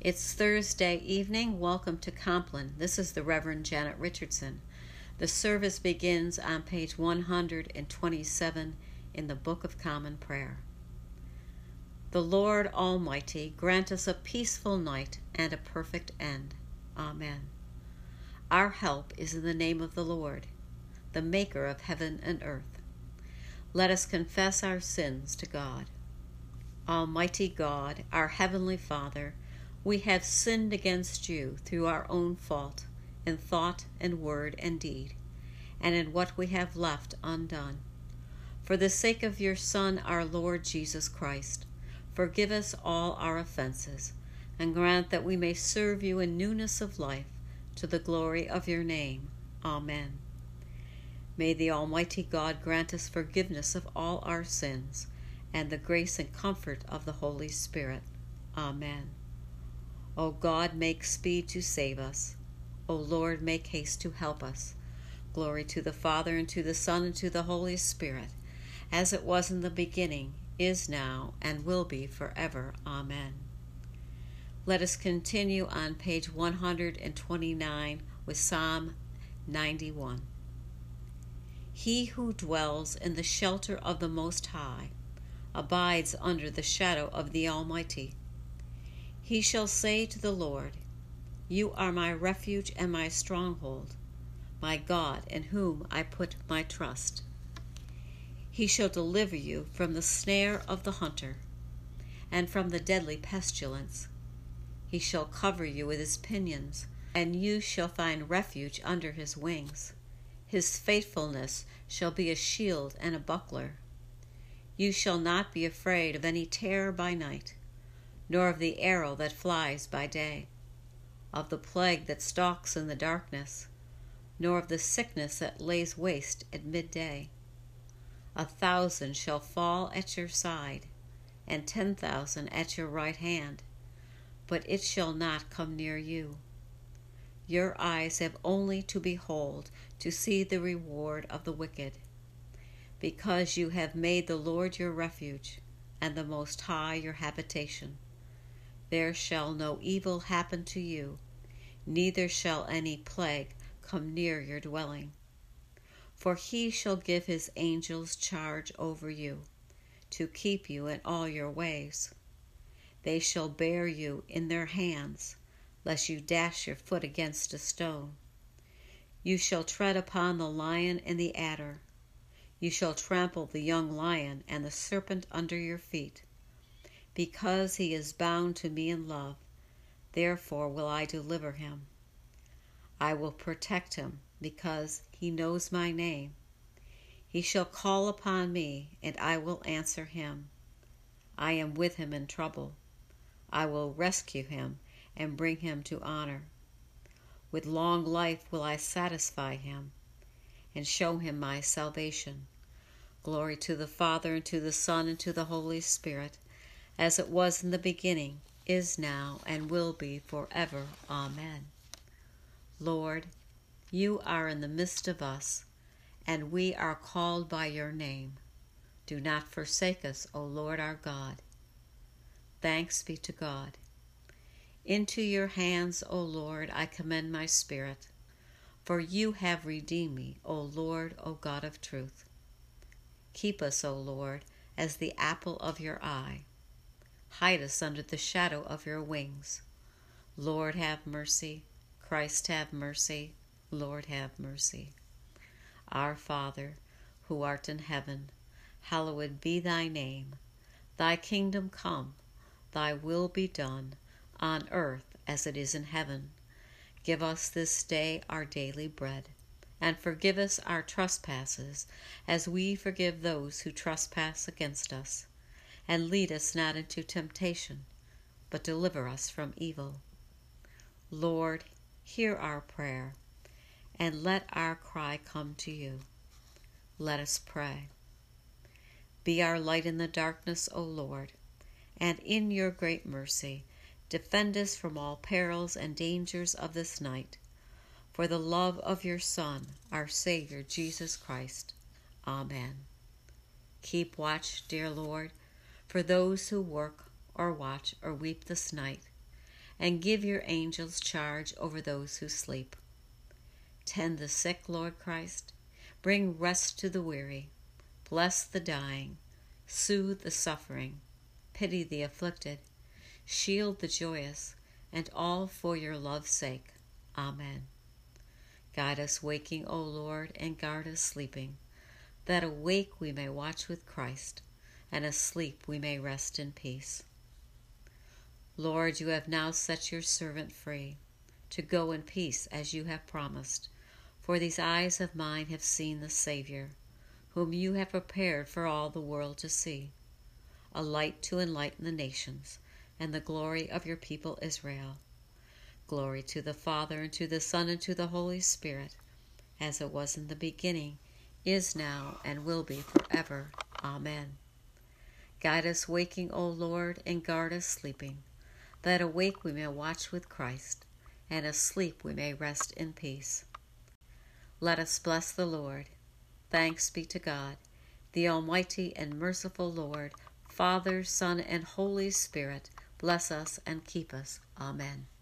It's Thursday evening. Welcome to Compline. This is the Reverend Janet Richardson. The service begins on page 127 in the Book of Common Prayer. The Lord Almighty grant us a peaceful night and a perfect end. Amen. Our help is in the name of the Lord, the Maker of heaven and earth. Let us confess our sins to God. Almighty God, our Heavenly Father, we have sinned against you through our own fault, in thought and word and deed, and in what we have left undone. For the sake of your Son, our Lord Jesus Christ, forgive us all our offenses, and grant that we may serve you in newness of life, to the glory of your name. Amen. May the Almighty God grant us forgiveness of all our sins, and the grace and comfort of the Holy Spirit. Amen. O God, make speed to save us. O Lord, make haste to help us. Glory to the Father, and to the Son, and to the Holy Spirit, as it was in the beginning, is now, and will be forever. Amen. Let us continue on page 129 with Psalm 91. He who dwells in the shelter of the Most High abides under the shadow of the Almighty. He shall say to the Lord, You are my refuge and my stronghold, my God in whom I put my trust. He shall deliver you from the snare of the hunter, and from the deadly pestilence. He shall cover you with his pinions, and you shall find refuge under his wings. His faithfulness shall be a shield and a buckler. You shall not be afraid of any terror by night, nor of the arrow that flies by day, of the plague that stalks in the darkness, nor of the sickness that lays waste at midday. 1,000 shall fall at your side, and 10,000 at your right hand, but it shall not come near you. Your eyes have only to behold, to see the reward of the wicked. Because you have made the Lord your refuge, and the Most High your habitation, there shall no evil happen to you, neither shall any plague come near your dwelling. For he shall give his angels charge over you, to keep you in all your ways. They shall bear you in their hands, lest you dash your foot against a stone. You shall tread upon the lion and the adder. You shall trample the young lion and the serpent under your feet. Because he is bound to me in love, therefore will I deliver him. I will protect him, because he knows my name. He shall call upon me, and I will answer him. I am with him in trouble. I will rescue him and bring him to honor. With long life will I satisfy him, and show him my salvation. Glory to the Father, and to the Son, and to the Holy Spirit, as it was in the beginning, is now, and will be forever. Amen. Lord, you are in the midst of us, and we are called by your name. Do not forsake us, O Lord our God. Thanks be to God. Into your hands, O Lord, I commend my spirit, for you have redeemed me, O Lord, O God of truth. Keep us, O Lord, as the apple of your eye. Hide us under the shadow of your wings. Lord, have mercy. Christ, have mercy. Lord, have mercy. Our Father, who art in heaven, hallowed be thy name. Thy kingdom come, thy will be done, on earth as it is in heaven. Give us this day our daily bread, and forgive us our trespasses, as we forgive those who trespass against us. And lead us not into temptation, but deliver us from evil. Lord, hear our prayer, and let our cry come to you. Let us pray. Be our light in the darkness, O Lord, and in your great mercy defend us from all perils and dangers of this night, for the love of your Son, our Savior, Jesus Christ. Amen. Keep watch, dear Lord, for those who work or watch or weep this night, and give your angels charge over those who sleep. Tend the sick, Lord Christ. Bring rest to the weary. Bless the dying. Soothe the suffering. Pity the afflicted. Shield the joyous, and all for your love's sake. Amen. Guide us waking, O Lord, and guard us sleeping, that awake we may watch with Christ, and asleep we may rest in peace. Lord, you have now set your servant free, to go in peace as you have promised, for these eyes of mine have seen the Savior, whom you have prepared for all the world to see, a light to enlighten the nations, and the glory of your people Israel. Glory to the Father, and to the Son, and to the Holy Spirit, as it was in the beginning, is now, and will be forever. Amen. Guide us waking, O Lord, and guard us sleeping, that awake we may watch with Christ, and asleep we may rest in peace. Let us bless the Lord. Thanks be to God, the Almighty and merciful Lord, Father, Son, and Holy Spirit, bless us and keep us. Amen.